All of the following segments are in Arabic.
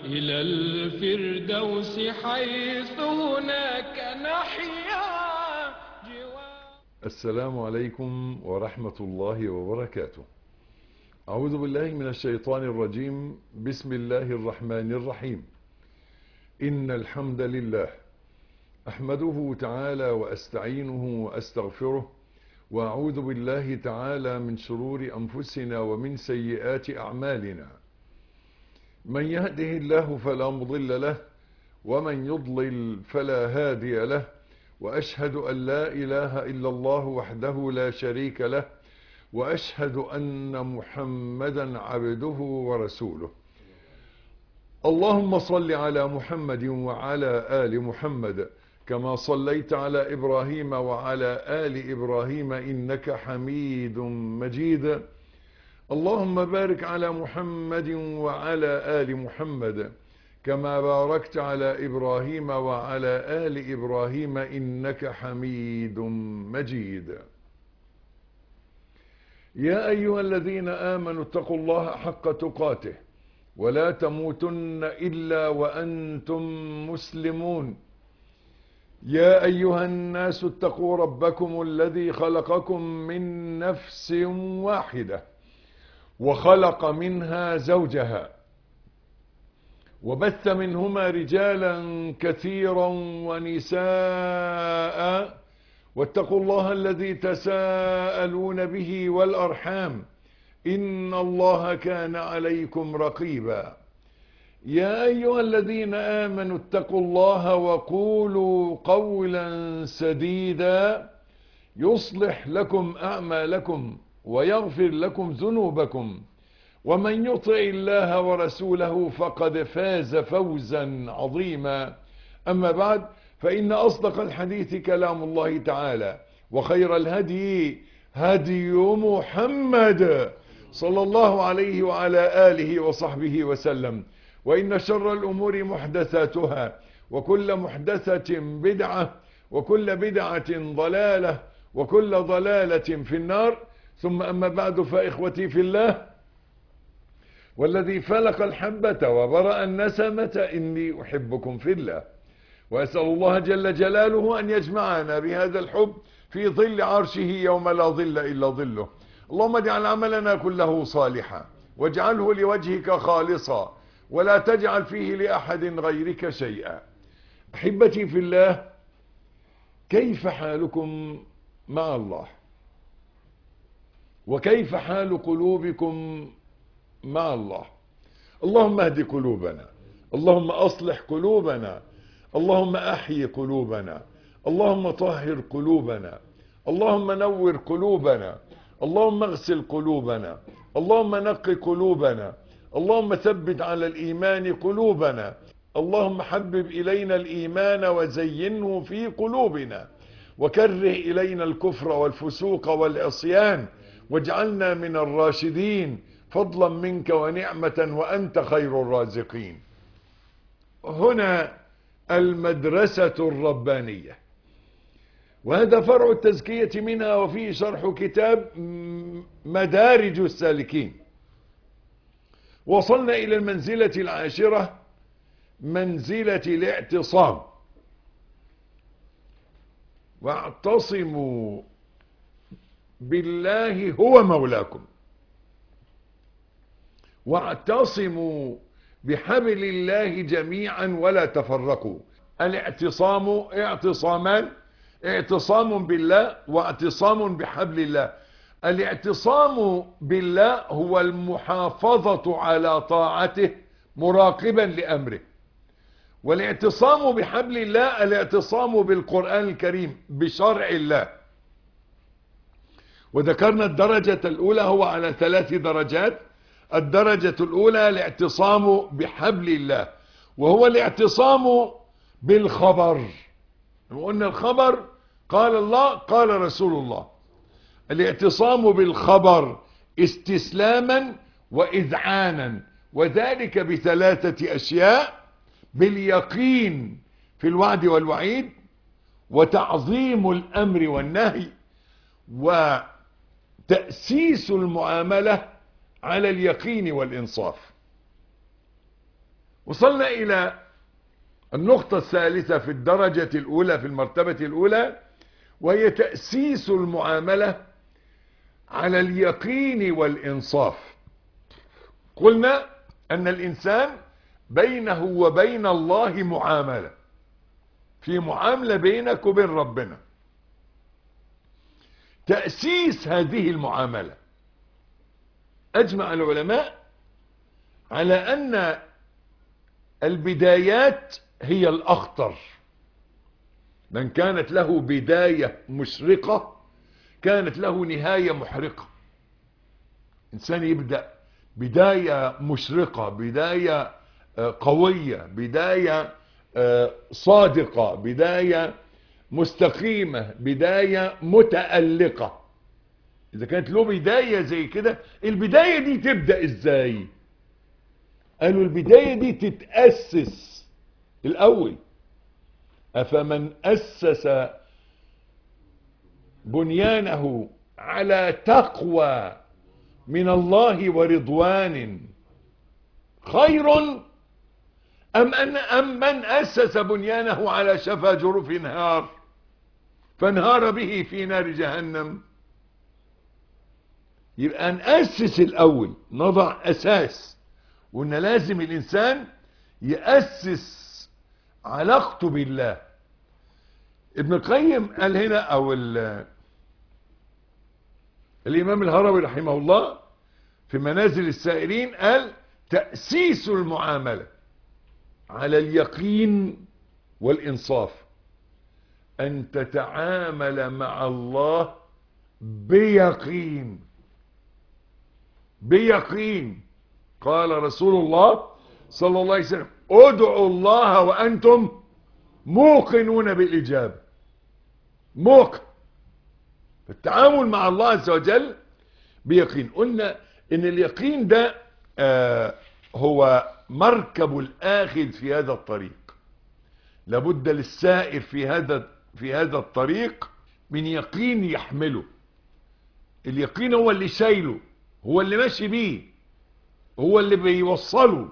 إلى الفردوس حيث هناك نحيا السلام عليكم ورحمة الله وبركاته. أعوذ بالله من الشيطان الرجيم. بسم الله الرحمن الرحيم. إن الحمد لله أحمده تعالى وأستعينه وأستغفره، وأعوذ بالله تعالى من شرور أنفسنا ومن سيئات أعمالنا. من يهده الله فلا مضل له، ومن يضلل فلا هادي له، وأشهد أن لا إله إلا الله وحده لا شريك له، وأشهد أن محمدا عبده ورسوله. اللهم صل على محمد وعلى آل محمد كما صليت على إبراهيم وعلى آل إبراهيم إنك حميد مجيد. اللهم بارك على محمد وعلى آل محمد كما باركت على إبراهيم وعلى آل إبراهيم إنك حميد مجيد. يا أيها الذين آمنوا اتقوا الله حق تقاته ولا تموتن إلا وأنتم مسلمون. يا أيها الناس اتقوا ربكم الذي خلقكم من نفس واحدة وخلق منها زوجها وبث منهما رجالا كثيرا ونساء، واتقوا الله الذي تساءلون به والأرحام إن الله كان عليكم رقيبا. يا أيها الذين آمنوا اتقوا الله وقولوا قولا سديدا يصلح لكم أعمالكم ويغفر لكم ذنوبكم، ومن يطع الله ورسوله فقد فاز فوزا عظيما. أما بعد، فإن أصدق الحديث كلام الله تعالى، وخير الهدي هدي محمد صلى الله عليه وعلى آله وصحبه وسلم. وإن شر الأمور محدثاتها، وكل محدثة بدعة، وكل بدعة ضلالة، وكل ضلالة في النار. ثم أما بعد، فإخوتي في الله، والذي فلق الحبة وبرأ النسمة إني أحبكم في الله، وأسأل الله جل جلاله أن يجمعنا بهذا الحب في ظل عرشه يوم لا ظل إلا ظله. اللهم اجعل عملنا كله صالحا، واجعله لوجهك خالصا، ولا تجعل فيه لأحد غيرك شيئا. أحبتي في الله، كيف حالكم مع الله؟ وكيف حال قلوبكم مع الله؟ اللهم اهد قلوبنا، اللهم أصلح قلوبنا، اللهم أحيي قلوبنا، اللهم طهر قلوبنا، اللهم نور قلوبنا، اللهم اغسل قلوبنا، اللهم نق قلوبنا، اللهم ثبت على الإيمان قلوبنا، اللهم حبب إلينا الإيمان وزينه في قلوبنا، وكره إلينا الكفر والفسوق والعصيان، واجعلنا من الراشدين فضلا منك ونعمة، وأنت خير الرازقين. هنا المدرسة الربانية، وهذا فرع التزكية منها، وفيه شرح كتاب مدارج السالكين. وصلنا إلى المنزلة العاشرة، منزلة الاعتصام. واعتصموا بالله هو مولاكم، واعتصموا بحبل الله جميعا ولا تفرقوا. الاعتصام اعتصامان: اعتصام بالله واعتصام بحبل الله. الاعتصام بالله هو المحافظة على طاعته مراقبا لأمره، والاعتصام بحبل الله الاعتصام بالقرآن الكريم بشرع الله. وذكرنا الدرجة الأولى، هو على 3 درجات. الدرجة الأولى الاعتصام بحبل الله، وهو الاعتصام بالخبر. وقلنا الخبر قال الله قال رسول الله. الاعتصام بالخبر استسلاما وإذعانا، وذلك ب3 أشياء: باليقين في الوعد والوعيد، وتعظيم الأمر والنهي، وتأسيس المعاملة على اليقين والإنصاف. وصلنا إلى النقطة الثالثة في الدرجة الأولى، في المرتبة الأولى، وهي تأسيس المعاملة على اليقين والإنصاف. قلنا أن الإنسان بينه وبين الله معاملة، في معاملة بينك وبين ربنا. تأسيس هذه المعاملة، أجمع العلماء على أن البدايات هي الأخطر. من كانت له بداية مشرقة كانت له نهاية محرقة. إنسان يبدأ بداية مشرقة، بداية قوية، بداية صادقة، بداية مستقيمة، بداية متألقة. إذا كانت له بداية زي كده، البداية دي تبدأ إزاي؟ قالوا البداية دي تتأسس الأول. أفمن أسس بنيانه على تقوى من الله ورضوان خير أم من أسس بنيانه على شفا جرف نهار فانهار به في نار جهنم؟ يبقى نأسس الأول، نضع أساس، وإن لازم الإنسان يأسس علاقته بالله. ابن القيم قال هنا، أو الإمام الهروي رحمه الله في منازل السائرين قال: تأسيس المعاملة على اليقين والإنصاف أن تتعامل مع الله بيقين. بيقين. قال رسول الله صلى الله عليه وسلم: ادعوا الله وأنتم موقنون بالإجابة. موقن. التعامل مع الله عز وجل بيقين. قلنا ان اليقين ده هو مركب الآخذ في هذا الطريق. لابد للسائر في هذا الطريق من يقين يحمله. اليقين هو اللي شايله، هو اللي ماشي بيه، هو اللي بيوصله.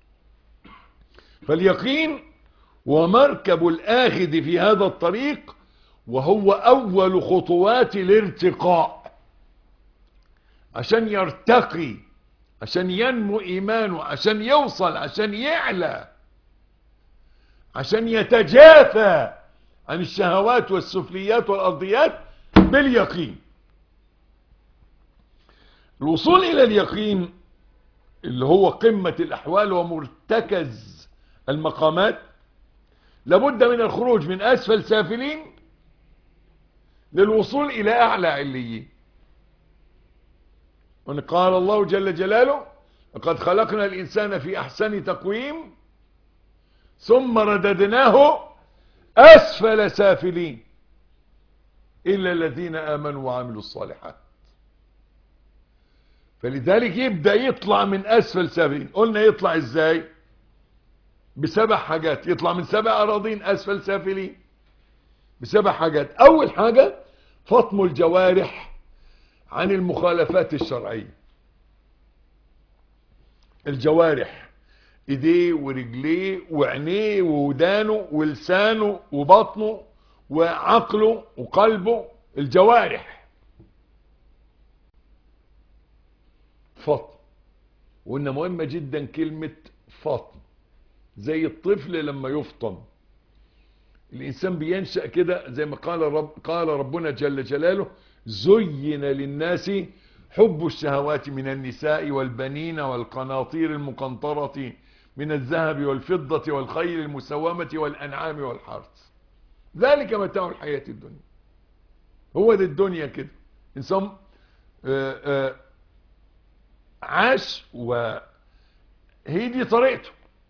فاليقين هو مركب الآخذ في هذا الطريق، وهو أول خطوات الارتقاء. عشان يرتقي، عشان ينمو إيمانه، عشان يوصل، عشان يعلى، عشان يتجافى عن الشهوات والسفليات والأرضيات باليقين. الوصول إلى اليقين اللي هو قمة الأحوال ومرتكز المقامات، لابد من الخروج من أسفل سافلين للوصول إلى أعلى عليين. قال الله جل جلاله: لقد خلقنا الإنسان في أحسن تقويم ثم رددناه أسفل سافلين إلا الذين آمنوا وعملوا الصالحات. فلذلك يبدأ يطلع من أسفل سافلين. قلنا يطلع إزاي؟ بسبع حاجات. يطلع من 7 أراضين أسفل سافلين بسبع حاجات. أول حاجة فطم الجوارح عن المخالفات الشرعية. الجوارح، ايديه ورجليه وعينيه وودانه ولسانه وبطنه وعقله وقلبه، الجوارح فطم. وإن مهمة جدا كلمة فطم. زي الطفل لما يفطم، الإنسان بينشأ كده زي ما قال ربنا جل جلاله: زين للناس حب الشهوات من النساء والبنين والقناطير المقنطرة من الذهب والفضة والخيل المسومة والأنعام والحرث ذلك متاع الحياة الدنيا. هو ده الدنيا كده. إنسان عاش وهي دي طريقته.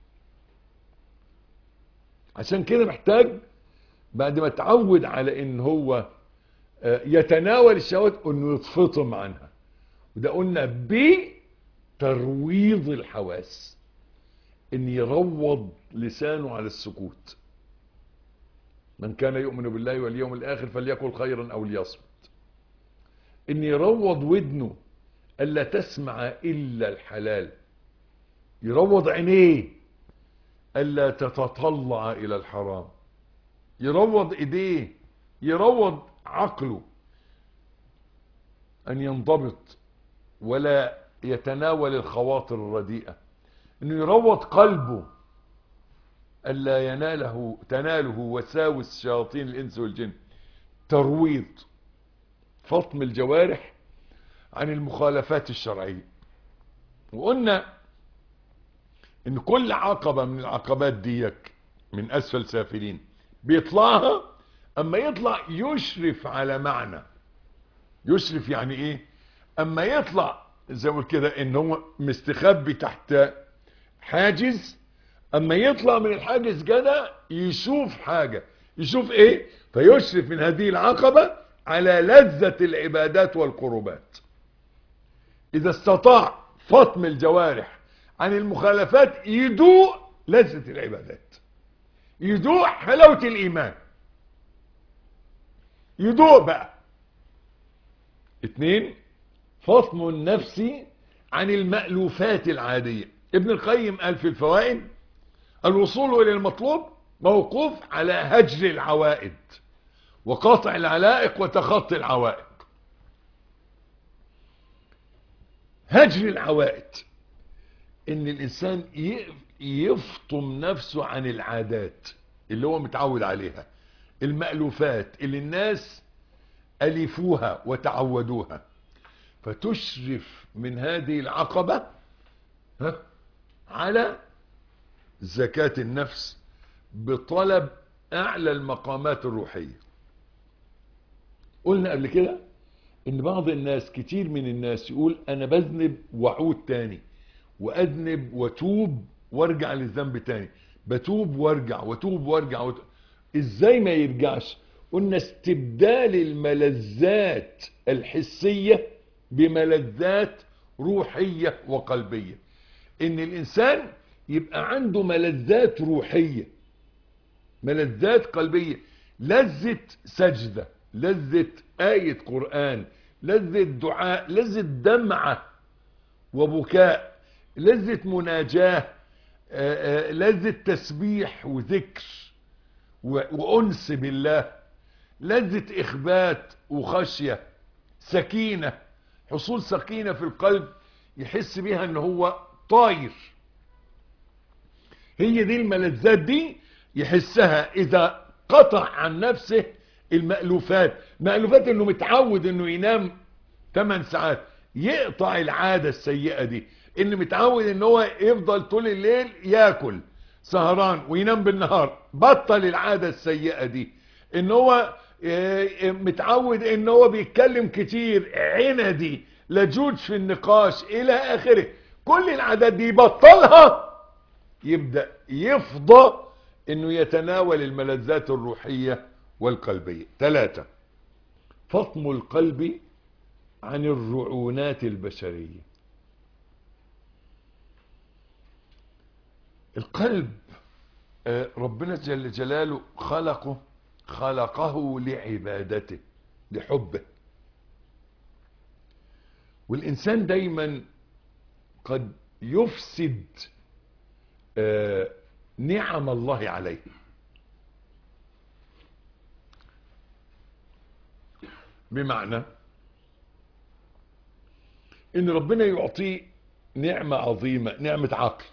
عشان كده محتاج بعد ما تعود على ان هو يتناول الشهوات انه يتفطم عنها. وده قلنا بترويض الحواس، ان يروض لسانه على السكوت. من كان يؤمن بالله واليوم الاخر فليقل خيرا او ليصمت. ان يروض ودنه الا تسمع الا الحلال. يروض عينيه ألا تتطلع إلى الحرام، يروض إيديه، يروض عقله، أن ينضبط ولا يتناول الخواطر الرديئة، أنه يروض قلبه ألا تناله وساوس شياطين الإنس والجن. ترويض، فطم الجوارح عن المخالفات الشرعية. وقلنا ان كل عقبة من العقبات ديك من اسفل سافلين بيطلعها، اما يطلع يشرف على معنى. يشرف يعني ايه؟ اما يطلع زي ما كده ان هو مستخبي تحت حاجز، اما يطلع من الحاجز كده يشوف حاجة. يشوف ايه؟ فيشرف من هذه العقبة على لذة العبادات والقربات. اذا استطاع فطم الجوارح عن المخالفات يدوق لذة العبادات، يدوق حلاوة الايمان، يدوق بقى. 2، فطم النفس عن المألوفات العادية. ابن القيم قال في الفوائد: الوصول الى المطلوب موقوف على هجر العوائد وقاطع العلائق وتخطي العوائق. هجر العوائد ان الانسان يفطم نفسه عن العادات اللي هو متعود عليها، المألوفات اللي الناس ألفوها وتعودوها. فتشرف من هذه العقبة على زكاة النفس بطلب أعلى المقامات الروحية. قلنا قبل كده ان بعض الناس، كتير من الناس، يقول انا بذنب واعود تاني، واذنب واتوب وارجع للذنب تاني، بتوب وارجع واتوب وارجع ازاي ما يرجعش؟ قلنا استبدال الملذات الحسية بملذات روحية وقلبية. ان الانسان يبقى عنده ملذات روحية، ملذات قلبية، لذة سجدة، لذة آية قرآن، لذة دعاء، لذة دمعة وبكاء، لذة مناجاة، لذة تسبيح وذكر وأنس بالله، لذة إخبات وخشية، سكينة، حصول سكينة في القلب يحس بها ان هو طاير. هي دي الملذات دي يحسها اذا قطع عن نفسه المألوفات. مألوفات انه متعود انه ينام 8 ساعات، يقطع العادة السيئة دي. انه متعود ان هو يفضل طول الليل ياكل سهران وينام بالنهار، بطل العادة السيئة دي. ان هو متعود ان هو بيتكلم كتير، عندي، لجوج في النقاش الى اخره، كل العادات دي بطلها، يبدأ يفضى انه يتناول الملذات الروحية والقلبية. 3، فطم القلب عن الرعونات البشرية. القلب ربنا جل جلاله خلقه لعبادته، لحبه. والإنسان دايما قد يفسد نعم الله عليه. بمعنى ان ربنا يعطيه نعمة عظيمة، نعمة عقل،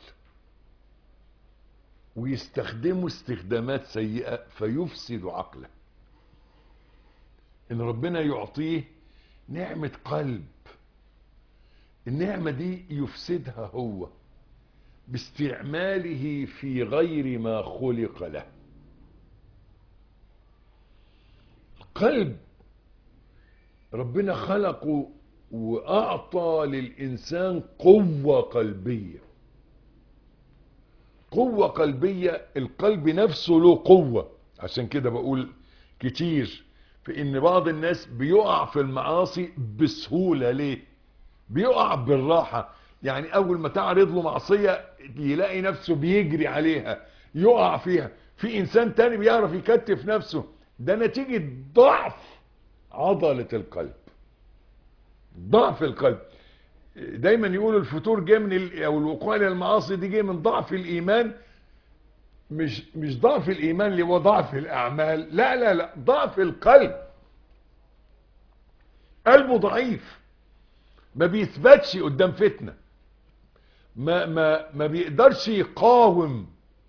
ويستخدمه استخدامات سيئة فيفسد عقله. ان ربنا يعطيه نعمة قلب، النعمة دي يفسدها هو باستعماله في غير ما خلق له. القلب ربنا خلقه وأعطى للإنسان قوة قلبية. قوة قلبية، القلب نفسه له قوة. عشان كده بقول كتير في إن بعض الناس بيقع في المعاصي بسهولة. ليه؟ بيقع بالراحة. يعني أول ما تعرض له معصية يلاقي نفسه بيجري عليها، يقع فيها. في إنسان تاني بيعرف يكتف نفسه، ده نتيجة ضعف عضلة القلب، ضعف القلب. دايما يقولوا الفتور جاي من او الوقوع الى المعاصي دي جاي من ضعف الايمان مش ضعف الايمان اللي هو ضعف الاعمال، لا لا لا، ضعف القلب. قلبه ضعيف، ما بيثبتش قدام فتنة، ما بيقدرش يقاوم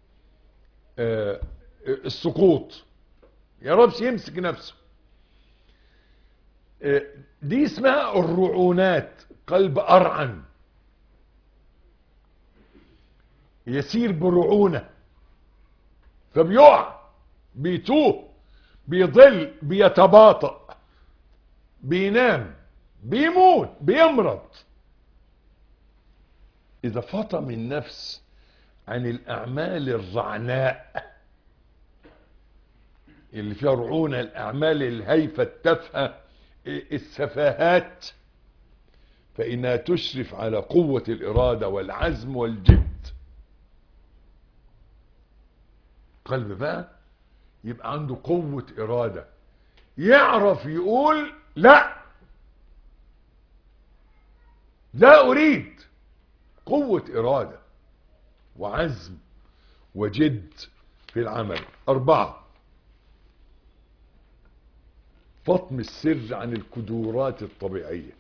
السقوط، يعرفش يمسك نفسه. دي اسمها الرعونات، قلب أرعن يسير برعونة، فبيقع، بيتوه، بيضل، بيتباطأ، بينام، بيموت، بيمرض. إذا فطم النفس عن الأعمال الرعناء اللي فيها رعونة، الأعمال الهايفة التافهة، السفاهات، فإنها تشرف على قوة الإرادة والعزم والجد. قلب بقى يبقى عنده قوة إرادة، يعرف يقول لا، لا أريد. قوة إرادة وعزم وجد في العمل. 4، فطم السر عن القدرات الطبيعية.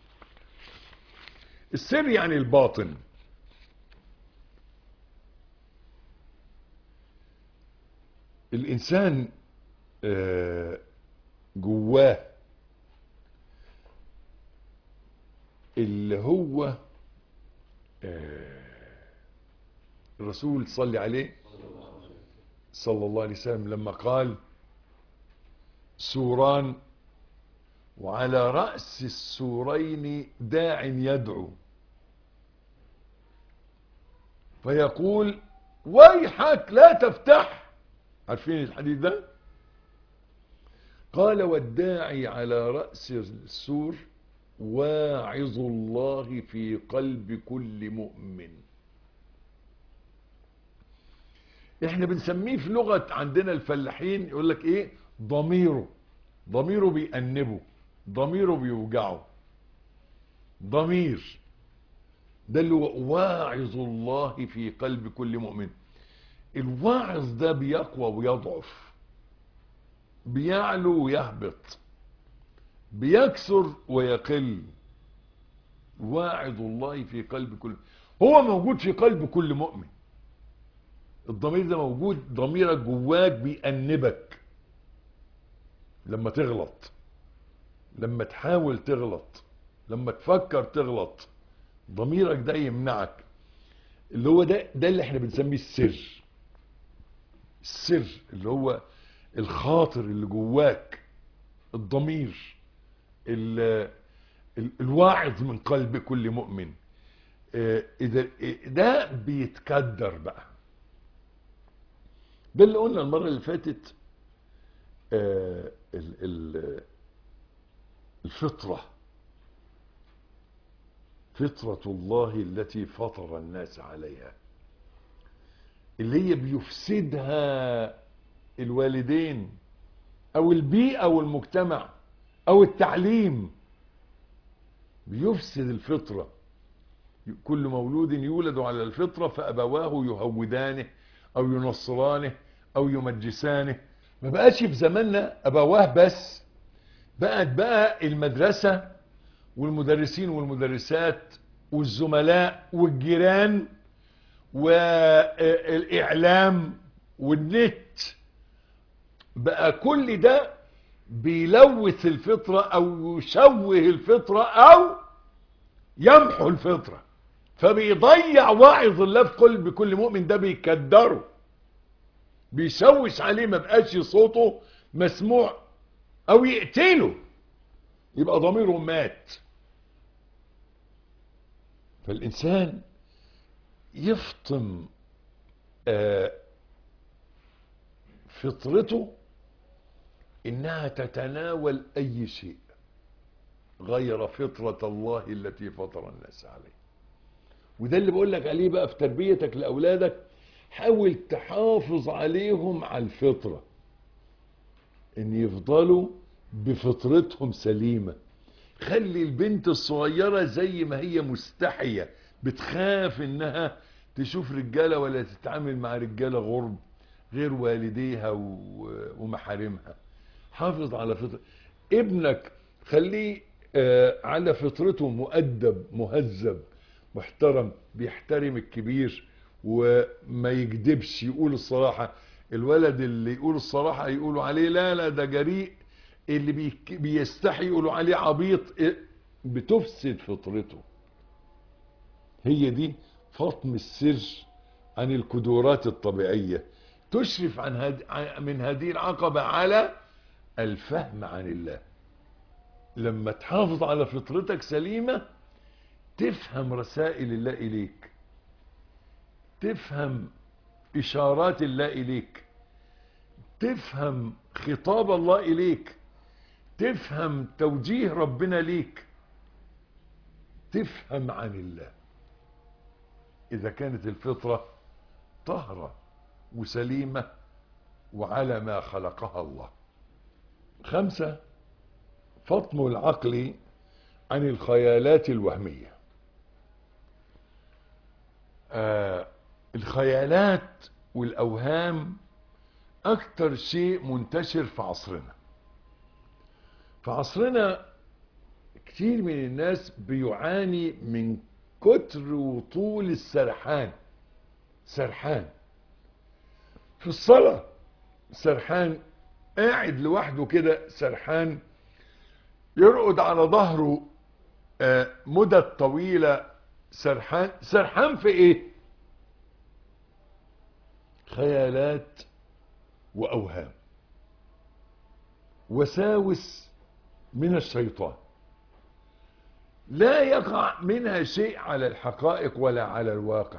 السر يعني الباطن. الإنسان جواه اللي هو الرسول صلى عليه صلى الله عليه وسلم لما قال سوران وعلى رأس السورين داع يدعو فيقول ويحك لا تفتح. عارفين الحديث ده؟ قال والداعي على رأس السور واعظ الله في قلب كل مؤمن. احنا بنسميه في لغة عندنا الفلاحين يقول لك ايه؟ ضميره بيأنبه، ضميره بيوجعه. ضمير ده اللي هو واعظ الله في قلب كل مؤمن. الواعظ ده بيقوى ويضعف، بيعلو ويهبط، بيكثر ويقل. واعظ الله في قلب كل، هو موجود في قلب كل مؤمن. الضمير ده موجود، ضميرك جواك بيأنبك لما تغلط، لما تحاول تغلط، لما تفكر تغلط، ضميرك ده يمنعك. اللي هو ده اللي احنا بنسميه السر. السر اللي هو الخاطر اللي جواك، الضمير الواعظ من قلب كل مؤمن. اذا ده بيتكدر بقى. ده اللي قلنا المرة اللي فاتت، الفطرة، فطرة الله التي فطر الناس عليها، اللي هي بيفسدها الوالدين او البيئة او المجتمع او التعليم. بيفسد الفطرة. كل مولود يولد على الفطرة فأبواه يهودانه او ينصرانه او يمجسانه. ما بقاش في زماننا أبواه بس، بقى المدرسة والمدرسين والمدرسات والزملاء والجيران والإعلام والنت. بقى كل ده بيلوث الفطرة أو يشوه الفطرة أو يمحو الفطرة، فبيضيع واعظ الله في قلب كل مؤمن. ده بيكدره، بيشوش عليه، ما بقاش صوته مسموع أو يقتله، يبقى ضميره مات. فالإنسان يفطم فطرته إنها تتناول أي شيء غير فطرة الله التي فطر الناس عليه. وده اللي بقول لك عليه بقى في تربيتك لأولادك. حاول تحافظ عليهم على الفطرة، إن يفضلوا بفطرتهم سليمة. خلي البنت الصغيرة زي ما هي مستحية، بتخاف إنها تشوف رجالة ولا تتعامل مع رجالة غرب غير والديها ومحارمها. حافظ على فطرة ابنك، خليه على فطرته، مؤدب مهذب محترم، بيحترم الكبير وما يكذبش، يقول الصراحة. الولد اللي يقول الصراحة يقولوا عليه لا لا ده جريء، اللي بيستحي يقولوا عليه عبيط. بتفسد فطرته. هي دي فطم السر عن القدرات الطبيعية، تشرف من هذه العقبة على الفهم عن الله. لما تحافظ على فطرتك سليمة تفهم رسائل الله إليك، تفهم إشارات الله إليك، تفهم خطاب الله إليك، تفهم توجيه ربنا ليك، تفهم عن الله. إذا كانت الفطرة طهرة وسليمة وعلى ما خلقها الله. 5، فطم العقل عن الخيالات الوهمية. الخيالات والأوهام أكتر شيء منتشر في عصرنا. في عصرنا كتير من الناس بيعاني من كتر وطول السرحان. سرحان في الصلاة، سرحان قاعد لوحده كده سرحان، يرقد على ظهره مدة طويلة سرحان. سرحان في ايه؟ خيالات وأوهام، وساوس من الشيطان، لا يقع منها شيء على الحقائق ولا على الواقع.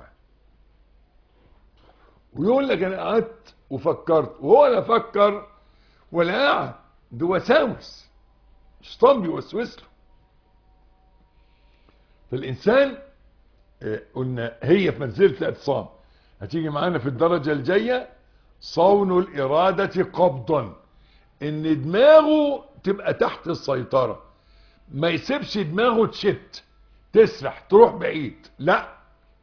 ويقول لك انا قعدت وفكرت، وهو لا فكر ولا قعد، ده وساوس، الشيطان بيوسوس له. فالإنسان قلنا هي في منزلة الاعتصام، هتيجي معانا في الدرجة الجاية صون الإرادة قبضا، ان دماغه تبقى تحت السيطرة، ما يسيبش دماغه تشت تسرح تروح بعيد. لا،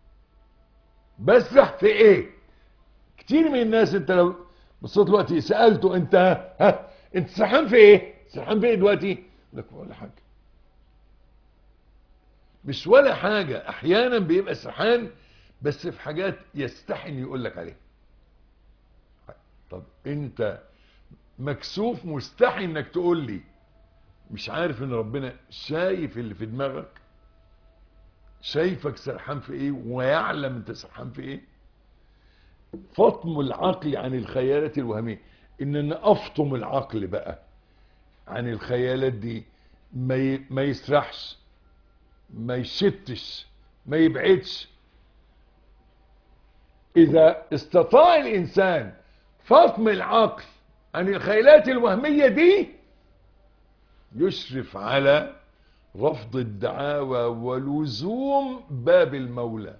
بسرح في ايه؟ كتير من الناس انت لو بصيت دلوقتي سألته انت سرحان في ايه؟ سرحان في ايه دلوقتي؟ لك ولا حاجة. مش ولا حاجة، احيانا بيبقى سرحان بس في حاجات يستحي ان يقول لك عليها. طب انت مكسوف مستحي انك تقول لي، مش عارف ان ربنا شايف اللي في دماغك، شايفك سرحان في ايه ويعلم انت سرحان في ايه. فطم العقل عن الخيالات الوهمية، ان انا افطم العقل بقى عن الخيالات دي، ما يسرحش، ما يشتش، ما يبعدش. اذا استطاع الانسان فطم العقل عن الخيالات الوهمية دي، يشرف على رفض الدعاوى ولزوم باب المولى.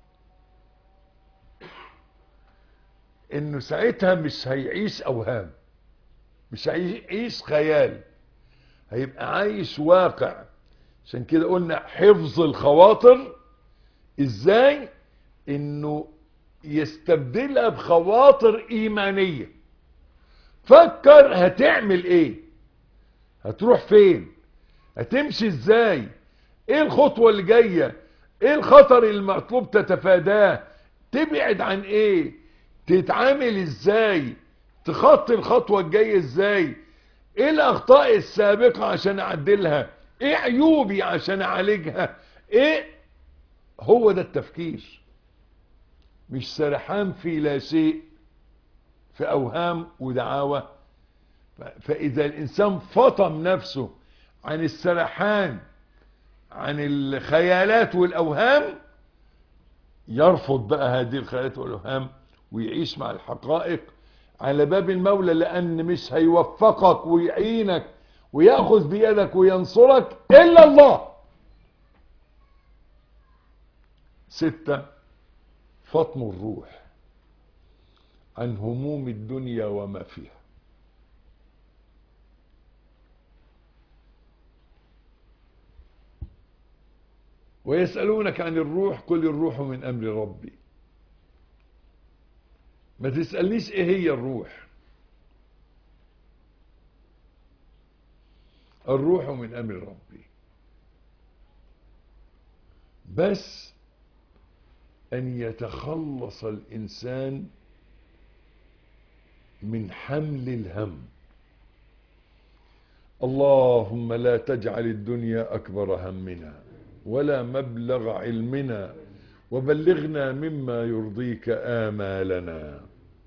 انه ساعتها مش هيعيش اوهام، مش هيعيش خيال، هيبقى عايش واقع. عشان كده قلنا حفظ الخواطر ازاي؟ انه يستبدلها بخواطر ايمانية. فكر هتعمل ايه، هتروح فين، هتمشي ازاي، ايه الخطوة اللي جاية، ايه الخطر المطلوب تتفاداه، تبعد عن ايه، تتعامل ازاي، تخطي الخطوة الجاية ازاي، ايه الاخطاء السابقة عشان اعدلها، ايه عيوبي عشان اعالجها. ايه هو ده التفكير، مش سرحان في لا شيء، في اوهام ودعاوى. فاذا الانسان فطم نفسه عن السرحان عن الخيالات والاوهام، يرفض بقى هذه الخيالات والاوهام ويعيش مع الحقائق على باب المولى، لان مش هيوفقك ويعينك ويأخذ بيدك وينصرك الا الله. 6، فطم الروح عن هموم الدنيا وما فيها. ويسألونك عن الروح قل الروح من أمر ربي. ما تسألنيش ايه هي الروح. الروح من امر ربي، بس ان يتخلص الانسان من حمل الهم. اللهم لا تجعل الدنيا اكبر همنا ولا مبلغ علمنا، وبلغنا مما يرضيك آمالنا.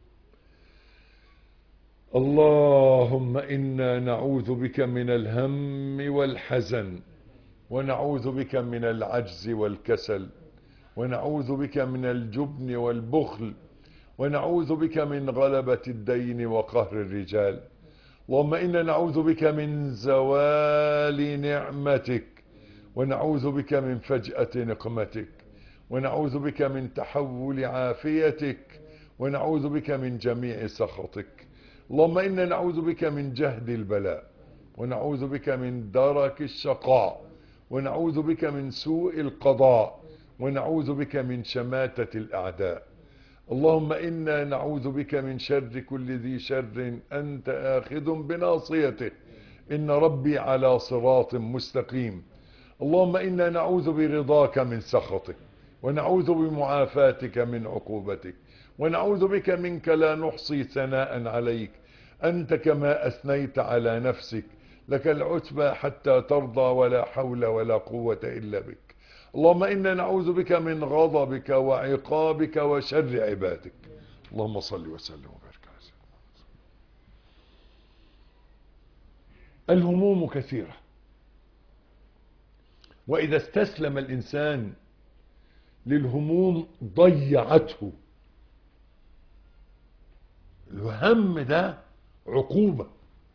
اللهم إنا نعوذ بك من الهم والحزن، ونعوذ بك من العجز والكسل، ونعوذ بك من الجبن والبخل، ونعوذ بك من غلبة الدين وقهر الرجال. اللهم إنا نعوذ بك من زوال نعمتك، ونعوذ بك من فجأة نقمتك، ونعوذ بك من تحول عافيتك، ونعوذ بك من جميع سخطك. اللهم إنا نعوذ بك من جهد البلاء، ونعوذ بك من درك الشقاء، ونعوذ بك من سوء القضاء، ونعوذ بك من شماتة الأعداء. اللهم إنا نعوذ بك من شر كل ذي شر أنت آخذ بناصيته، إن ربي على صراط مستقيم. اللهم إنا نعوذ برضاك من سخطك، ونعوذ بمعافاتك من عقوبتك، ونعوذ بك منك لا نحصي ثناء عليك، أنت كما أثنيت على نفسك، لك العتبى حتى ترضى، ولا حول ولا قوة إلا بك. اللهم إنا نعوذ بك من غضبك وعقابك وشر عبادك. اللهم صل وسلم وبارك على سيدنا. الهموم كثيرة، وإذا استسلم الإنسان للهموم ضيعته. الهم ده عقوبة،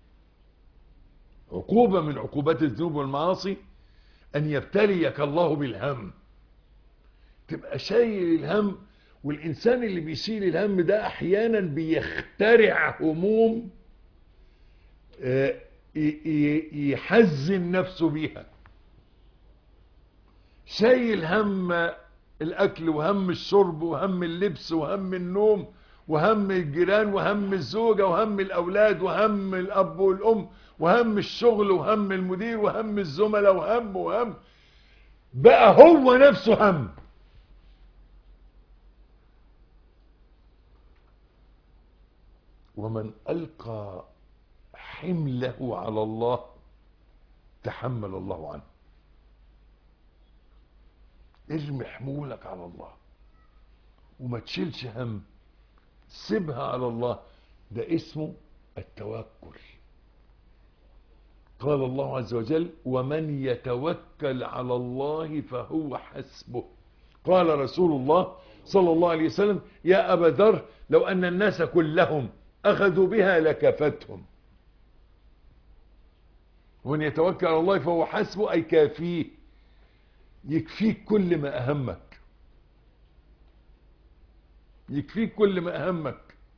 عقوبة من عقوبات الذنوب والمعاصي، أن يبتليك الله بالهم. تبقى شايل الهم، والإنسان اللي بيشيل الهم ده أحيانا بيخترع هموم يحزن نفسه بيها. شايل هم الأكل، وهم الشرب، وهم اللبس، وهم النوم، وهم الجيران، وهم الزوجة، وهم الأولاد، وهم الأب والأم، وهم الشغل، وهم المدير، وهم الزملاء، وهم بقى هو نفسه هم. ومن ألقى حمله على الله تحمل الله عنه. ارمي حمولك على الله وما تشيلش هم، سيبها على الله. ده اسمه التوكل. قال الله عز وجل: ومن يتوكل على الله فهو حسبه. قال رسول الله صلى الله عليه وسلم: يا أبا ذر، لو أن الناس كلهم أخذوا بها لكفتهم. ومن يتوكل على الله فهو حسبه، أي كافيه، يكفيك كل ما أهمك، يكفيك كل ما أهمك.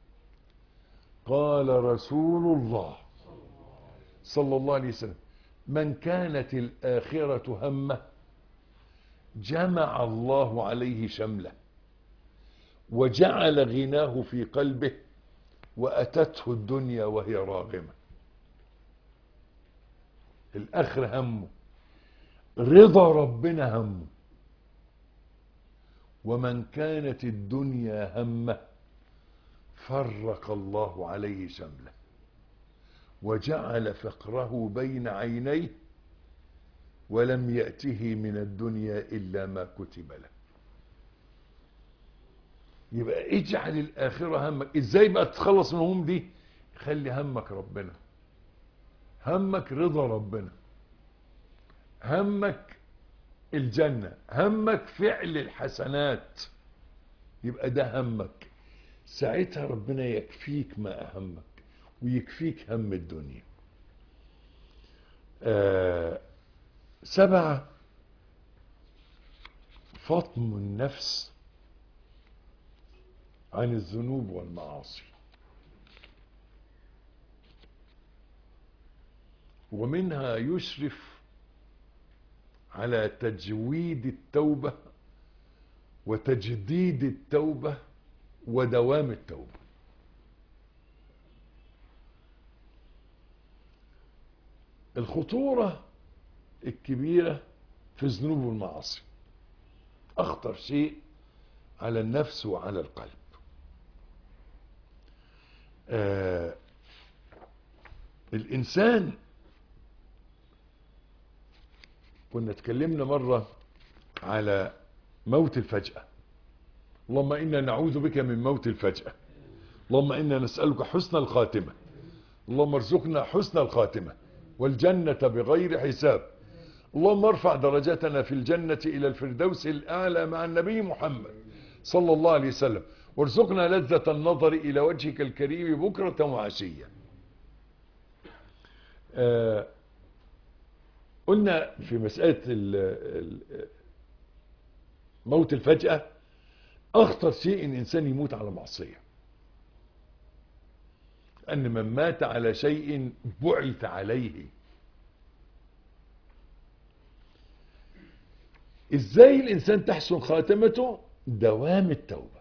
قال رسول الله صلى الله عليه وسلم: من كانت الآخرة همه جمع الله عليه شمله، وجعل غناه في قلبه، وأتته الدنيا وهي راغمة. الآخر همه، رضا ربنا همه. ومن كانت الدنيا همه فرق الله عليه شمله، وجعل فقره بين عينيه، ولم يأته من الدنيا إلا ما كتب له. يبقى اجعل الآخرة همك. ازاي بقى تتخلص من الهموم دي؟ خلي همك ربنا، همك رضا ربنا، همك الجنة، همك فعل الحسنات. يبقى ده همك. ساعتها ربنا يكفيك ما أهمك، ويكفيك هم الدنيا. 7، فطم النفس عن الذنوب والمعاصي. ومنها يشرف على تجويد التوبة، وتجديد التوبة، ودوام التوبة. الخطورة الكبيرة في الذنوب والمعاصي أخطر شيء على النفس وعلى القلب. الإنسان، كنا اتكلمنا مرة على موت الفجأة. اللهم إنا نعوذ بك من موت الفجأة. اللهم إنا نسألك حسن الخاتمة. اللهم ارزقنا حسن الخاتمة والجنة بغير حساب. اللهم ارفع درجتنا في الجنة إلى الفردوس الأعلى مع النبي محمد صلى الله عليه وسلم، وارزقنا لذة النظر إلى وجهك الكريم بكرة وعشية. قلنا في مسألة موت الفجأة أخطر شيء إن إنسان يموت على معصية، أن من مات على شيء بعث عليه. إزاي الإنسان تحسن خاتمته؟ دوام التوبة.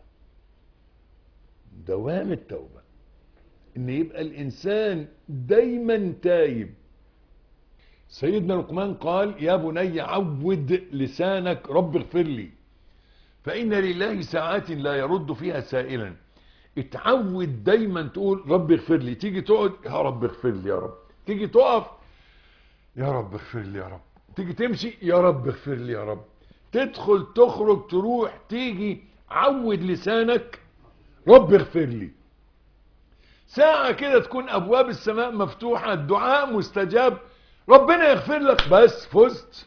دوام التوبة، إن يبقى الإنسان دايما تايب. سيدنا لقمان قال: يا بني عود لسانك رب اغفر لي فإن لله ساعات لا يرد فيها سائلا. اتعود دايما تقول رب اغفر لي. تيجي تقعد يا رب اغفر لي يا رب. تيجي تقف يا رب اغفر لي يا رب. تيجي تمشي يا رب اغفر لي يا رب. تدخل تخرج تروح تيجي، عود لسانك رب اغفر لي. ساعة كده تكون أبواب السماء مفتوحة، الدعاء مستجاب، ربنا يغفر لك، بس فزت.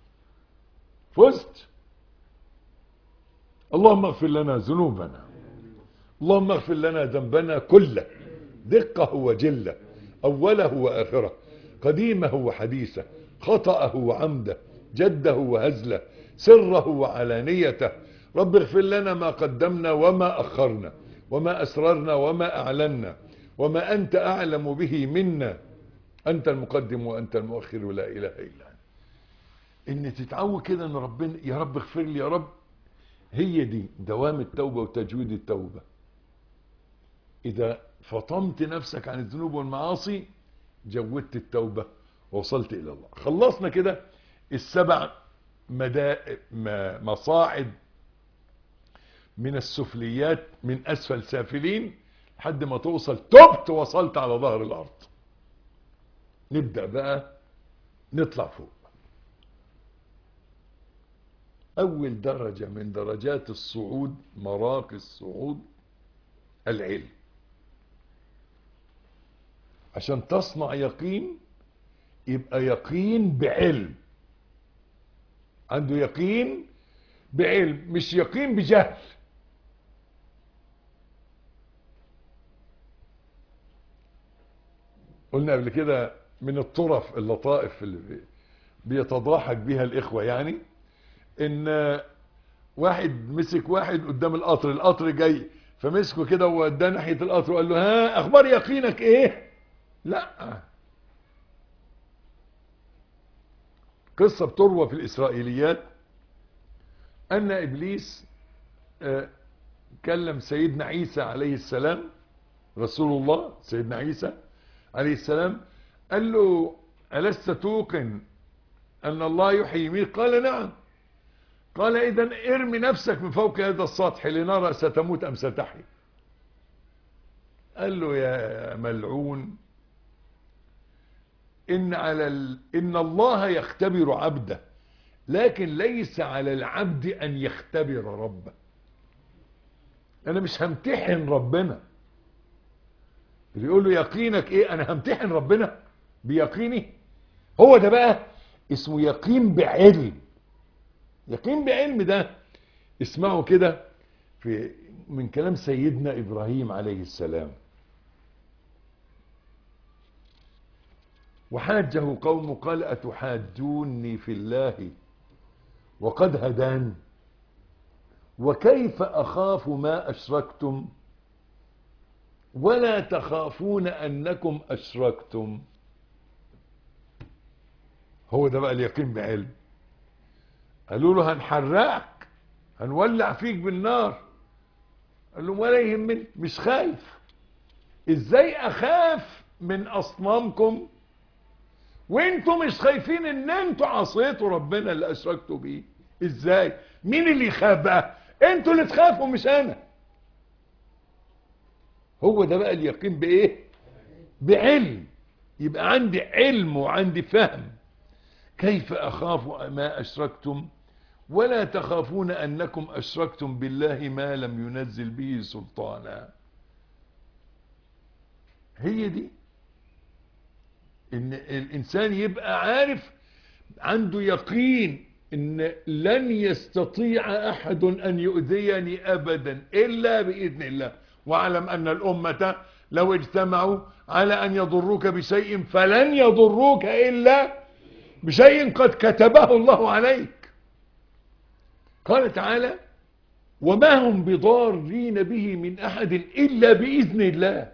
اللهم اغفر لنا ذنوبنا، اللهم اغفر لنا ذنبنا كله، دقه وجله، أوله وآخره، قديمه وحديثه، خطأه وعمده، جده وهزله، سره وعلانيته. رب اغفر لنا ما قدمنا وما أخرنا وما أسررنا وما أعلنا وما أنت أعلم به منا، أنت المقدم وأنت المؤخر لا إله إلا أنت. إن تتعود كده إن ربنا يا رب اغفر لي يا رب. هي دي دوام التوبة وتجويد التوبة. إذا فطمت نفسك عن الذنوب والمعاصي جودت التوبة ووصلت إلى الله. خلصنا كده السبع مصاعد من السفليات، من أسفل سافلين، لحد ما توصل تبت وصلت على ظهر الأرض. نبدأ بقى نطلع فوق. أول درجة من درجات الصعود، مراقي الصعود، العلم. عشان تصنع يقين يبقى يقين بعلم. عنده يقين بعلم، مش يقين بجهل. قلنا قبل كده من الطرف اللطائف اللي بيتضاحك بها الإخوة، يعني ان واحد مسك واحد قدام القطر جاي، فمسكه كده ووداه ناحية القطر وقال له ها اخبار يقينك ايه؟ لا، قصة بتروى في الإسرائيليات أن إبليس كلم سيدنا عيسى عليه السلام، رسول الله سيدنا عيسى عليه السلام، قال له ألست توقن أن الله يحيي ويميت؟ قال نعم. قال إذن ارمي نفسك من فوق هذا السطح لنرى ستموت أم ستحيا. قال له يا ملعون، إن الله يختبر عبده، لكن ليس على العبد أن يختبر ربه. أنا مش همتحن ربنا. اللي يقول له يقينك إيه؟ أنا همتحن ربنا بيقيني؟ هو ده بقى اسمه يقين بعلم. يقين بعلم ده اسمعوا كده من كلام سيدنا إبراهيم عليه السلام: وحاجه قومه قال أتحاجوني في الله وقد هدان وكيف أخاف ما أشركتم ولا تخافون أنكم أشركتم. هو ده بقى اليقين بعلم. قالوا له هنحرقك، هنولع فيك بالنار. قال لهم ولا يهمني، مش خايف. ازاي اخاف من اصنامكم وانتم مش خايفين ان انتوا عصيتوا ربنا اللي اشركتوا بيه. ازاي؟ مين اللي يخاف بقى؟ انتوا اللي تخافوا مش انا. هو ده بقى اليقين بايه؟ بعلم. يبقى عندي علم وعندي فهم. كيف اخاف ما اشركتم ولا تخافون انكم اشركتم بالله ما لم ينزل به سلطانا. هي دي ان الانسان يبقى عارف، عنده يقين ان لن يستطيع احد ان يؤذيني ابدا الا باذن الله. واعلم ان الامة لو اجتمعوا على ان يضروك بشيء فلن يضروك الا بشيء قد كتبه الله عليك. قال تعالى: وما هم بضارين به من احد الا باذن الله.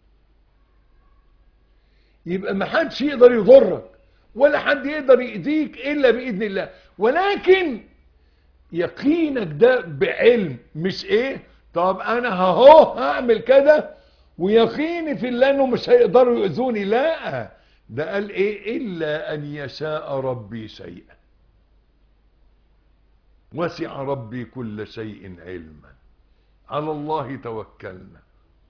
يبقى ما حدش يقدر يضرك ولا حد يقدر يأذيك الا باذن الله. ولكن يقينك ده بعلم، مش ايه طب انا هعمل كده ويقيني في الله انه مش هيقدروا يؤذوني. لا، ده قال ايه؟ الا ان يشاء ربي شيئا وسع ربي كل شيء علما على الله توكلنا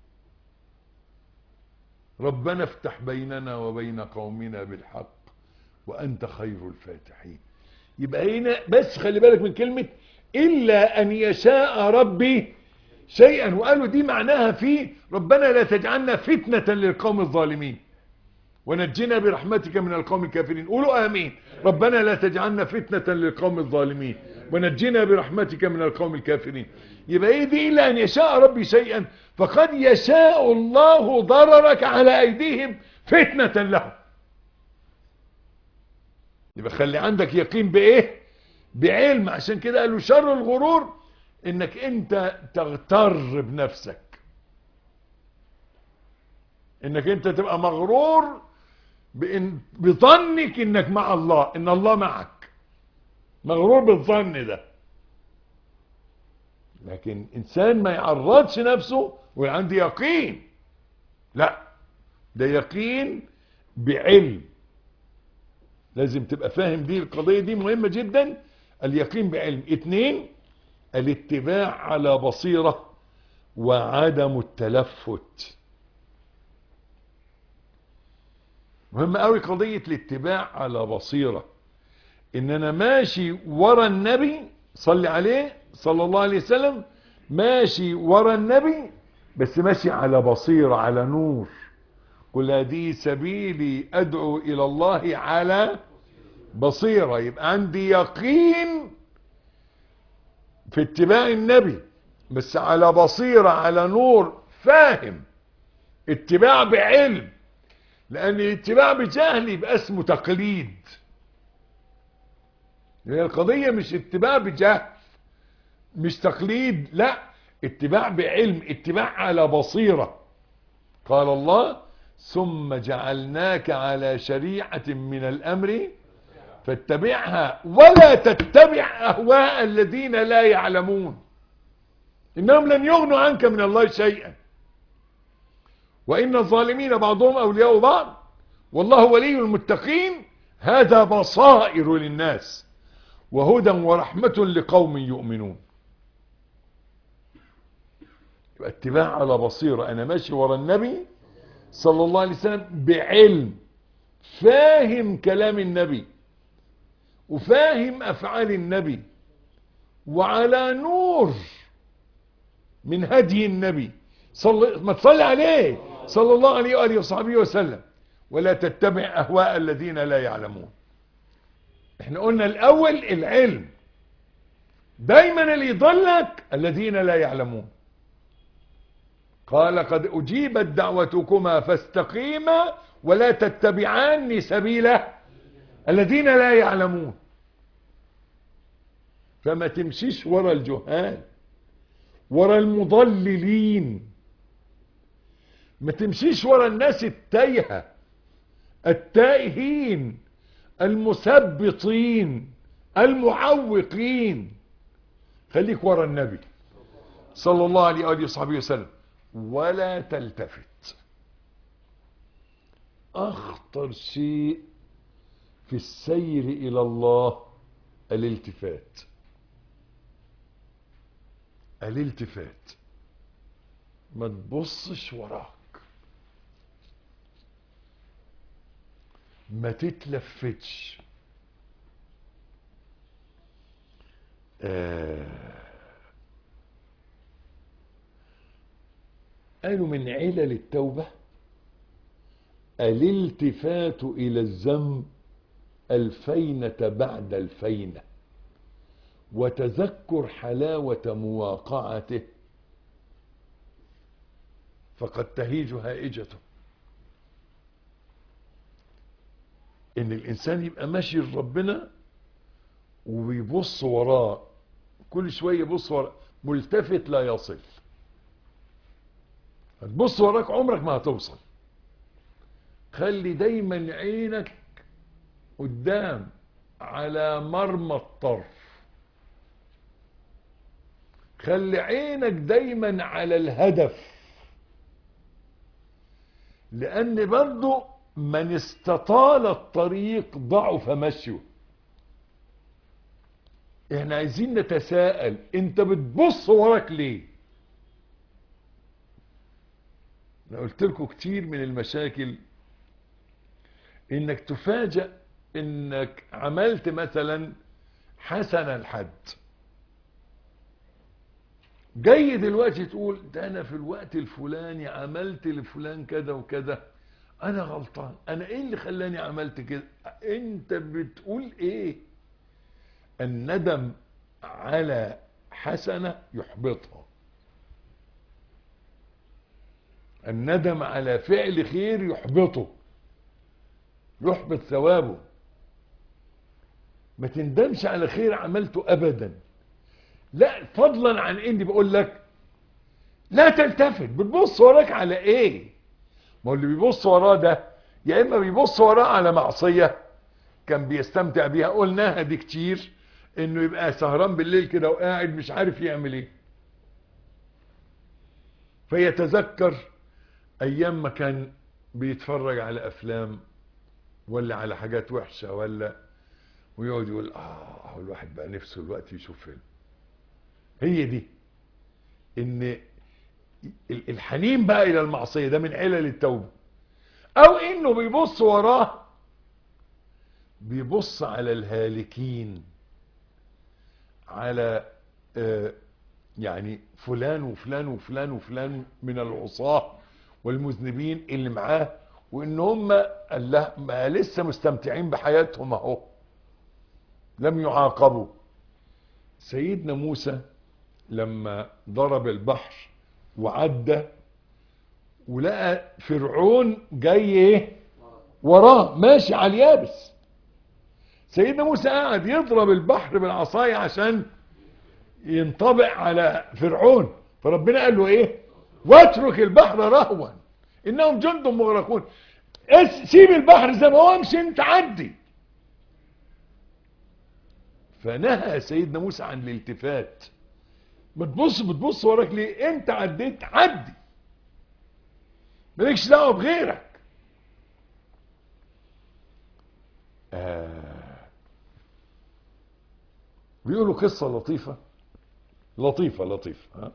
ربنا افتح بيننا وبين قومنا بالحق وانت خير الفاتحين. يبقى هنا بس خلي بالك من كلمة الا ان يشاء ربي شيئا، وقالوا دي معناها في ربنا لا تجعلنا فتنة للقوم الظالمين ونجنا برحمتك من القوم الكافرين. قولوا امين. ربنا لا تجعلنا فتنة للقوم الظالمين ونجنا برحمتك من القوم الكافرين. يبقى ايه دي؟ الا ان يشاء ربي شيئا، فقد يشاء الله ضررك على ايديهم فتنة لهم. يبقى خلي عندك يقين بايه؟ بعلم. عشان كده قالوا شر الغرور انك انت تغتر بنفسك، انك انت تبقى مغرور بظنك انك مع الله، ان الله معك، مغرور بالظن ده. لكن انسان ما يعرضش نفسه وعنده يقين، لا، ده يقين بعلم. لازم تبقى فاهم دي، القضية دي مهمة جدا. اليقين بعلم. 2، الاتباع على بصيرة وعدم التلفت. مهم قوي قضية الاتباع على بصيرة، ان انا ماشي ورا النبي صلي عليه صلى الله عليه وسلم، ماشي ورا النبي بس ماشي على بصيرة، على نور. قل هذه سبيلي ادعو الى الله على بصيرة. يبقى عندي يقين في اتباع النبي بس على بصيرة، على نور، فاهم. اتباع بعلم، لان الاتباع بجهل يبقى اسمه تقليد. هي القضية مش اتباع بجهل، مش تقليد، لا، اتباع بعلم، اتباع على بصيرة. قال الله: ثم جعلناك على شريعة من الامر فاتبعها ولا تتبع اهواء الذين لا يعلمون انهم لن يغنوا عنك من الله شيئا وان الظالمين بعضهم اولياء بعض والله ولي المتقين. هذا بصائر للناس وهدى ورحمة لقوم يؤمنون. يبقى اتباع على بصيرة، انا ماشي ورا النبي صلى الله عليه وسلم بعلم، فاهم كلام النبي وفاهم افعال النبي وعلى نور من هدي النبي ما تصلي عليه صلى الله عليه وآله وصحبه وسلم. ولا تتبع اهواء الذين لا يعلمون. احنا قلنا الاول العلم، دايما اللي يضلك الذين لا يعلمون. قال: قد اجيبت دعوتكما فاستقيما ولا تتبعان سبيل الذين لا يعلمون. فما تمشيش ورا الجهال، ورا المضللين، ما تمشيش ورا الناس التايهة التائهين المثبطين المعوقين. خليك ورا النبي صلى الله عليه وآله وصحبه وسلم ولا تلتفت. اخطر شيء في السير إلى الله الالتفات. الالتفات، ما تبصش وراك، ما تتلفتش. قالوا من علل التوبة الالتفات إلى الذنب الفينة بعد الفينة، وتذكر حلاوة مواقعته، فقد تهيج هائجته. ان الانسان يبقى ماشي لربنا وبيبص وراه، كل شويه يبص وراه، ملتفت لا يصل. هتبص وراك عمرك ما هتوصل. خلي دايما عينك قدام على مرمى الطرف. خلي عينك دايما على الهدف، لان برضو من استطال الطريق ضعف مشيه. احنا عايزين نتساءل، انت بتبص وراك ليه؟ انا قلت لكم كتير من المشاكل انك تفاجأ انك عملت مثلا حسنة لحد، جاي دلوقتي تقول ده انا في الوقت الفلاني عملت لفلان كذا وكذا، انا غلطان، انا ايه اللي خلاني عملت كده؟ انت بتقول ايه؟ الندم على حسنة يحبطها، الندم على فعل خير يحبطه، يحبط ثوابه. ما تندمش على خير عملته ابدا. لا، فضلا عن اني بقول لك لا تلتفت. بتبص وراك على ايه؟ ما هو اللي بيبص وراه ده يا اما بيبص وراه على معصية كان بيستمتع بيها، قلناها دي كتير، انه يبقى سهران بالليل كده وقاعد مش عارف يعمل ايه، فيتذكر ايام ما كان بيتفرج على افلام ولا على حاجات وحشة ويقعد يقول هو الواحد بقى نفسه الوقت يشوف فيلم. هي دي ان الحنين بقى الى المعصية ده من علل التوبة. او انه بيبص وراه، بيبص على الهالكين، على يعني فلان وفلان وفلان وفلان من العصاة والمذنبين اللي معاه، وان هم الله ما لسه مستمتعين بحياتهم اهو، لم يعاقبوا. سيدنا موسى لما ضرب البحر وعدى ولقى فرعون جاي ايه وراه ماشي على اليابس، سيدنا موسى قاعد يضرب البحر بالعصاية عشان ينطبق على فرعون، فربنا قال له ايه؟ واترك البحر رهوا انهم جند مغرقون. سيب البحر زي ما هو، امشي انت عدي. فنهى سيدنا موسى عن الالتفات. بتبص وراك ليه؟ انت عديت عدي، مالكش دعوه بغيرك. بيقولوا قصه لطيفه ها.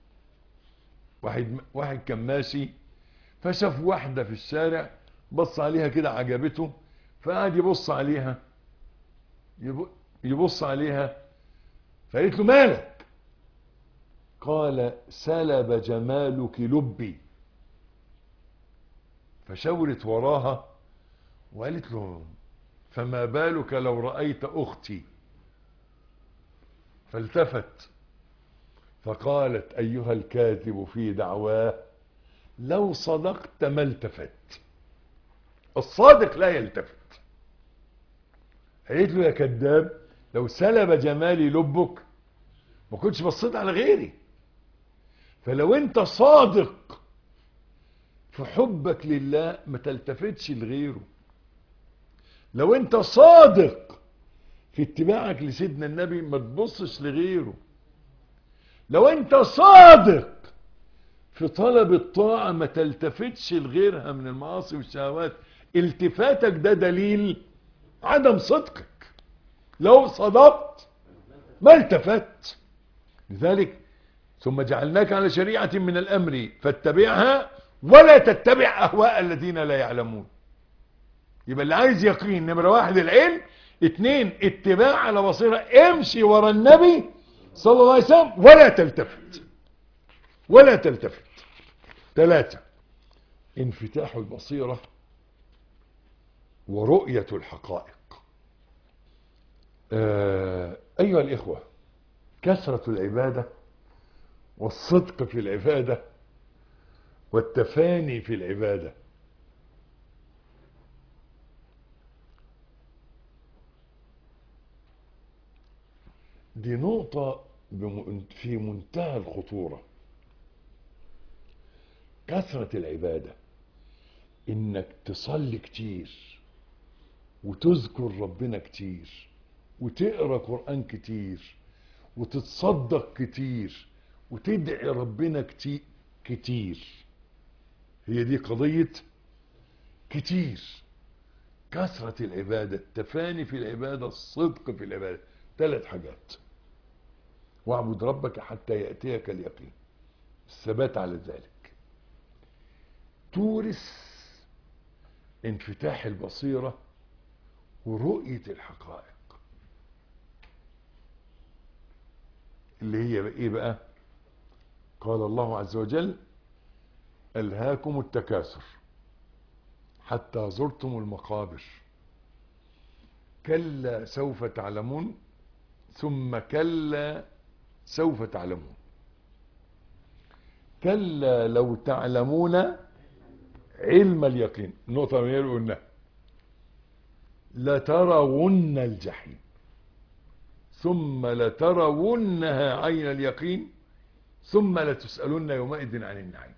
واحد كان ماشي فشاف واحده في الشارع، بص عليها كده عجبته، فقعد يبص عليها فقالت له مالك؟ قال سلب جمالك لبي. فشاورت وراها وقالت له فما بالك لو رأيت أختي؟ فالتفت فقالت أيها الكاذب في دعواه لو صدقت ما التفت. الصادق لا يلتفت. قالت له يا كذاب، لو سلب جمالي لبك ما كنتش بصيت على غيري. فلو انت صادق في حبك لله ما تلتفتش لغيره. لو انت صادق في اتباعك لسيدنا النبي ما تبصش لغيره. لو انت صادق في طلب الطاعة ما تلتفتش لغيرها من المعاصي والشهوات. التفاتك ده دليل عدم صدقك. لو صدقت ما التفت. لذلك ثم جعلناك على شريعة من الأمر فاتبعها ولا تتبع أهواء الذين لا يعلمون. يبقى اللي عايز يقين نمرة 1 العلم، 2 اتباع على بصيرة، امشي ورا النبي صلى الله عليه وسلم ولا تلتفت، ولا تلتفت. 3 انفتاح البصيرة ورؤية الحقائق. أيها الإخوة، كثرة العبادة والصدق في العبادة والتفاني في العبادة دي نقطة في منتهى الخطورة. كثرة العبادة انك تصلي كتير وتذكر ربنا كتير وتقرأ قرآن كتير وتتصدق كتير وتدعي ربنا كتير. هي دي قضية كتير. كثرة العبادة، التفاني في العبادة، الصدق في العبادة. 3 حاجات: واعبد ربك حتى يأتيك اليقين، الثبات على ذلك، تورث انفتاح البصيرة ورؤية الحقائق. اللي هي ايه بقى؟ قال الله عز وجل: ألهاكم التكاثر حتى زرتم المقابر كلا سوف تعلمون ثم كلا سوف تعلمون كلا لو تعلمون علم اليقين. النقطة اللي قلنا لترون الجحيم ثم لترونها عين اليقين ثم لتسألن يومئذ عن النعيم.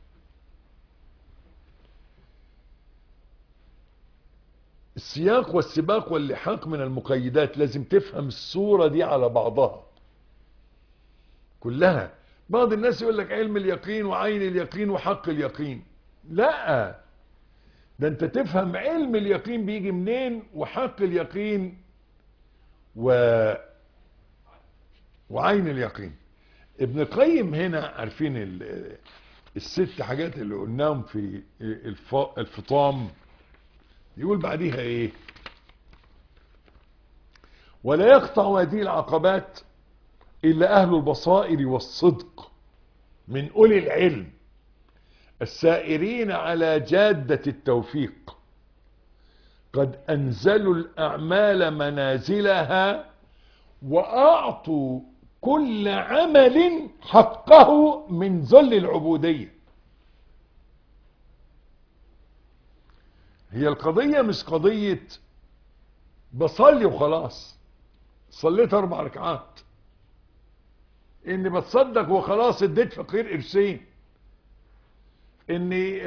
السياق والسباق واللحاق من المقيدات. لازم تفهم الصورة دي على بعضها كلها. بعض الناس يقول لك علم اليقين وعين اليقين وحق اليقين. لا، ده انت تفهم علم اليقين بيجي منين وحق اليقين وعين اليقين. ابن القيم هنا عارفين ال6 حاجات اللي قلناهم في الفطام، يقول بعديها ايه؟ ولا يقطع هذه العقبات الا اهل البصائر والصدق من اولي العلم السائرين على جادة التوفيق، قد انزلوا الاعمال منازلها واعطوا كل عمل حقه من ذل العبودية. هي القضية مش قضية بصلي وخلاص، صليت 4 ركعات، اني بتصدق وخلاص اديت فقير قرشين، اني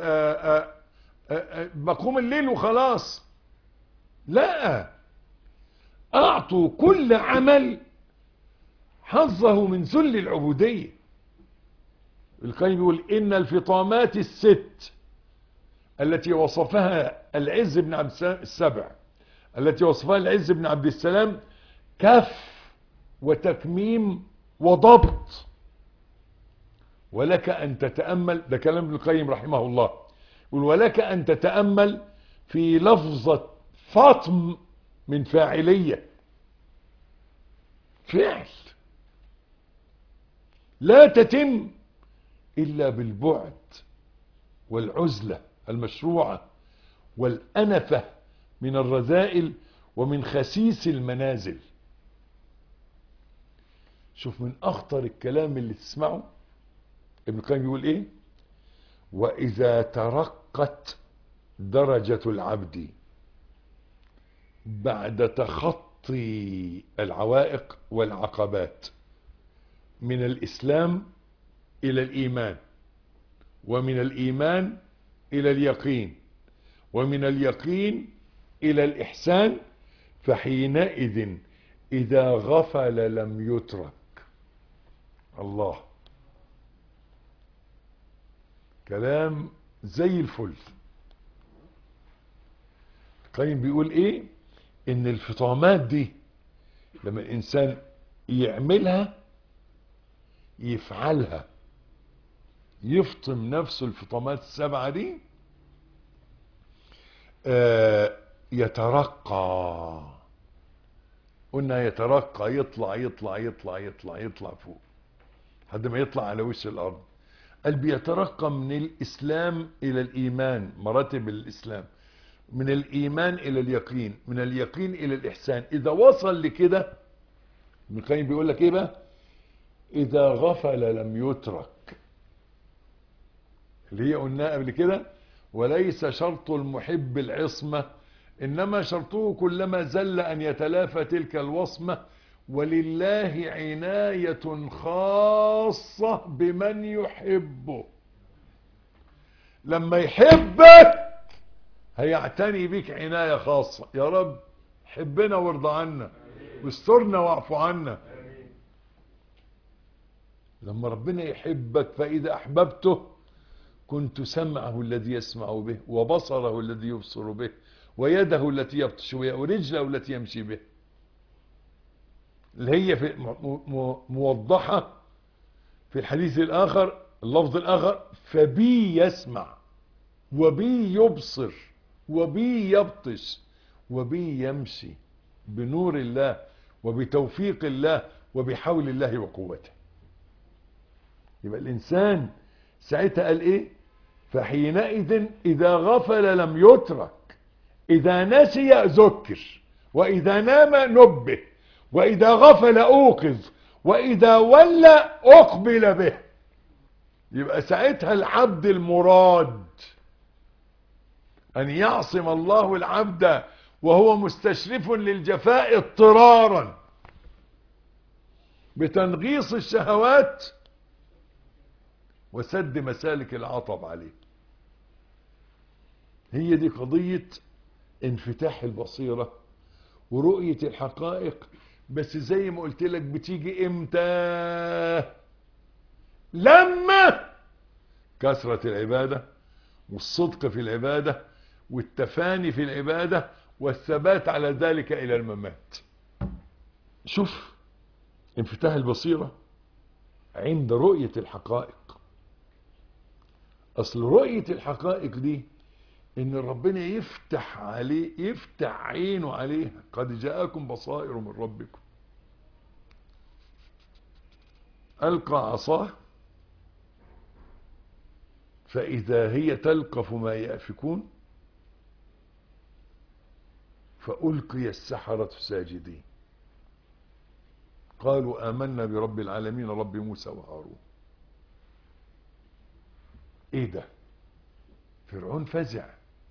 بقوم الليل وخلاص. لا، اعطوا كل عمل حظه من ذل العبودية. القيم يقول ان الفطامات ال6 التي وصفها العز بن عبد السبع، التي وصفها العز بن عبد السلام، كف وتكميم وضبط. ولك ان تتأمل، ده كلام ابن القيم رحمه الله، يقول ولك ان تتأمل في لفظة فطم من فاعلية، فعل لا تتم الا بالبعد والعزلة المشروعة والأنفة من الرذائل ومن خسيس المنازل. شوف من اخطر الكلام اللي تسمعه ابن القيم يقول ايه؟ واذا ترقت درجة العبد بعد تخطي العوائق والعقبات من الاسلام الى الايمان، ومن الايمان الى اليقين، ومن اليقين الى الاحسان، فحينئذ اذا غفل لم يترك. الله، كلام زي الفل. القيم بيقول ايه؟ ان الفطامات دي لما الانسان يعملها يفعلها، يفطم نفسه الفطامات السبعة دي، يترقى. قلنا يترقى، يطلع يطلع يطلع يطلع يطلع فوق لحد ما يطلع على وش الارض. قلبي يترقى من الاسلام الى الايمان، مراتب الاسلام، من الايمان الى اليقين، من اليقين الى الاحسان. اذا وصل لكده، ابن القيم بيقول لك ايه بقى؟ اذا غفل لم يترك، اللي هي قلناها قبل كده: وليس شرط المحب العصمة، انما شرطه كلما زل ان يتلافى تلك الوصمة. ولله عناية خاصة بمن يحبه. لما يحبك هيعتني بك عناية خاصة. يا رب حبنا وارضى عنا واسترنا واعف عنا. لما ربنا يحبك: فإذا أحببته كنت سمعه الذي يسمع به، وبصره الذي يبصر به، ويده التي يبطش بها، ورجله التي يمشي به. اللي هي في موضحة في الحديث الآخر، اللفظ الآخر: فبي يسمع، وبي يبصر، وبي يبطش، وبي يمشي، بنور الله وبتوفيق الله وبحول الله وقوته. يبقى الإنسان ساعتها قال إيه؟ فحينئذ إذا غفل لم يترك، إذا نسي ذكر، وإذا نام نبه، وإذا غفل أوقظ، وإذا ولى أقبل به. يبقى ساعتها العبد المراد أن يعصم الله العبد وهو مستشرف للجفاء اضطرارا بتنغيص الشهوات وسد مسالك العطب عليه. هي دي قضية انفتاح البصيرة ورؤية الحقائق. بس زي ما قلت لك بتيجي امتى؟ لما كثرة العبادة والصدق في العبادة والتفاني في العبادة والثبات على ذلك إلى الممات. شوف انفتاح البصيرة عند رؤية الحقائق. أصل رؤية الحقائق دي إن ربنا يفتح عليه، يفتح عينه عليها. قد جاءكم بصائر من ربكم. ألقى عصاه فإذا هي تلقف ما يأفكون، فألقي السحرة ساجدين قالوا آمنا برب العالمين رب موسى وهارون. ايه ده؟ فرعون فزع.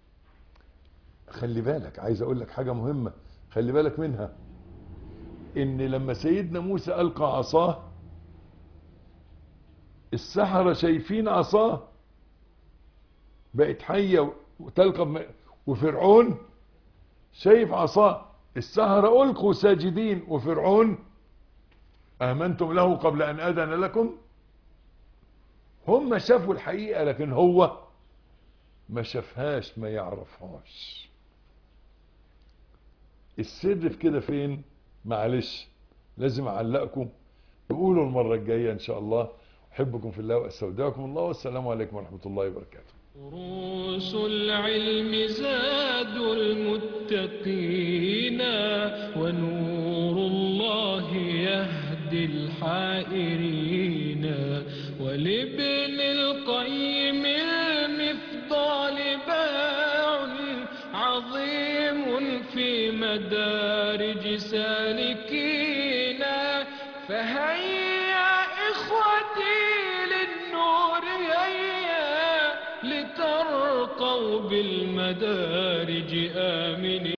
خلي بالك، عايز اقول لك حاجة مهمة خلي بالك منها، ان لما سيدنا موسى ألقى عصاه السحرة شايفين عصاه بقت حية وتلقف، وفرعون شايف عصاه. السحرة ألقوا ساجدين، وفرعون: آمنتم له قبل أن أذن لكم. هم شافوا الحقيقة لكن هو ما شافهاش، ما يعرفهاش. السر في كده فين؟ معلش لازم أعلقكم. نقوله المرة الجاية إن شاء الله. أحبكم في الله وأستودعكم الله، والسلام عليكم ورحمة الله وبركاته. دروس العلم زاد المتقين، ونور الله يهدي الحائرين. ولابن القيم المفضال باع عظيم في مدارج سالكين. فهيا إخوتي للنور هيا، لترقوا بالمدارج آمنين.